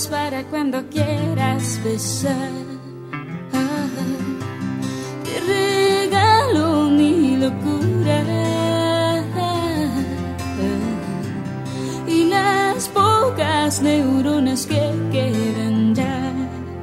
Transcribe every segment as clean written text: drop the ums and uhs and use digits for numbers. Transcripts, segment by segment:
para cuando quieras besar. Te regalo mi locura y las pocas neuronas que quedan ya.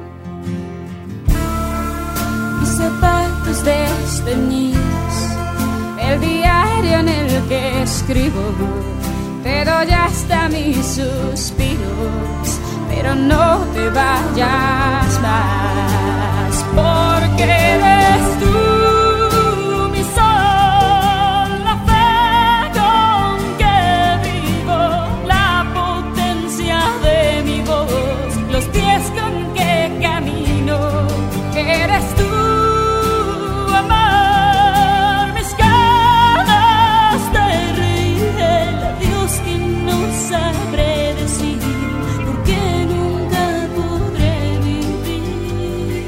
Mis zapatos desteñidos, el diario en el que escribo, te doy hasta mis suspiros, pero no te vayas más, porque eres tú mi sol, la fe con que vivo, la potencia de mi voz, los pies con que camino. Eres tú, amor, mis ganas de reír, el adiós que no sabré decir, porque nunca podré vivir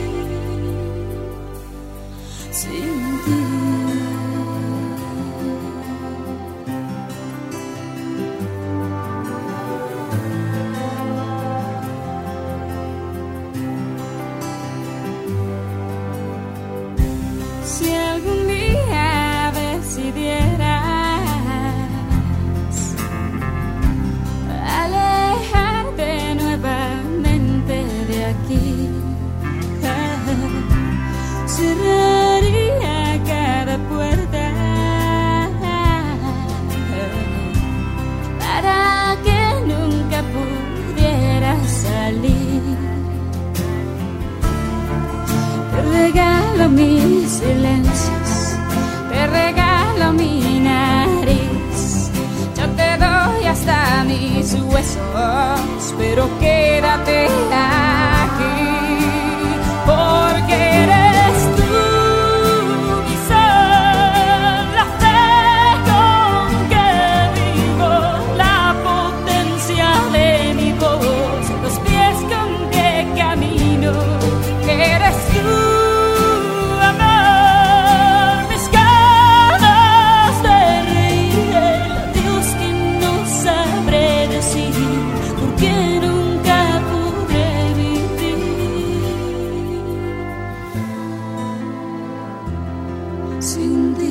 sin ti. Si algún día decidieras alejarte nuevamente de aquí, cerraría cada puerta para que nunca pudieras salir. Te regalo mis silencios, te regalo mi nariz, yo te doy hasta mis huesos, pero quédate aquí, porque eres tú mi sol, la fe con que vivo, la potencia de mi voz, los pies con que camino. Eres tú, amor, mis ganas de reír, el adiós que no sabré decir, porque nunca podré vivir sin ti.